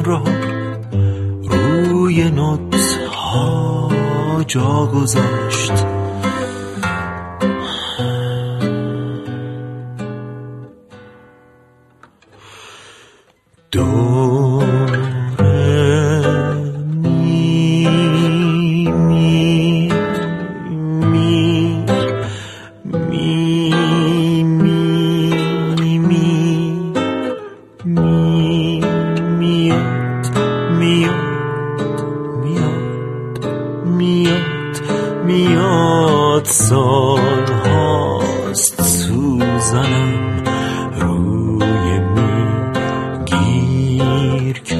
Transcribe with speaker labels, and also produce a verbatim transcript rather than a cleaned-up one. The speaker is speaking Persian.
Speaker 1: را روی نوت ها جا گذاشت. میاد سال هاست سوزنم روی می گیر